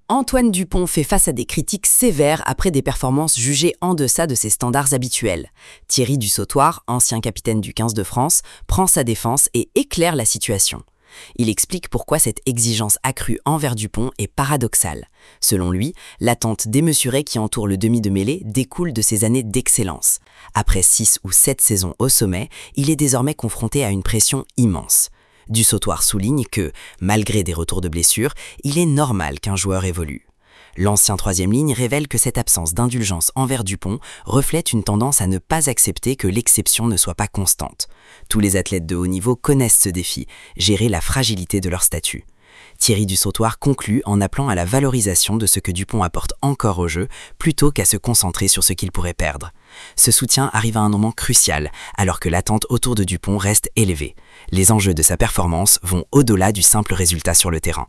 Antoine Dupont fait face à des critiques sévères après des performances jugées en deçà de ses standards habituels. Thierry Dussautoir, ancien capitaine du 15 de France, prend sa défense et éclaire la situation. Il explique pourquoi cette exigence accrue envers Dupont est paradoxale. Selon lui, l'attente démesurée qui entoure le demi de mêlée découle de ses années d'excellence. Après 6 ou 7 saisons au sommet, il est désormais confronté à une pression immense. Dussautoir souligne que, malgré des retours de blessures, il est normal qu'un joueur évolue. L'ancien troisième ligne révèle que cette absence d'indulgence envers Dupont reflète une tendance à ne pas accepter que l'exception ne soit pas constante. Tous les athlètes de haut niveau connaissent ce défi, gérer la fragilité de leur statut. Thierry Dussautoir conclut en appelant à la valorisation de ce que Dupont apporte encore au jeu, plutôt qu'à se concentrer sur ce qu'il pourrait perdre. Ce soutien arrive à un moment crucial, alors que l'attente autour de Dupont reste élevée. Les enjeux de sa performance vont au-delà du simple résultat sur le terrain.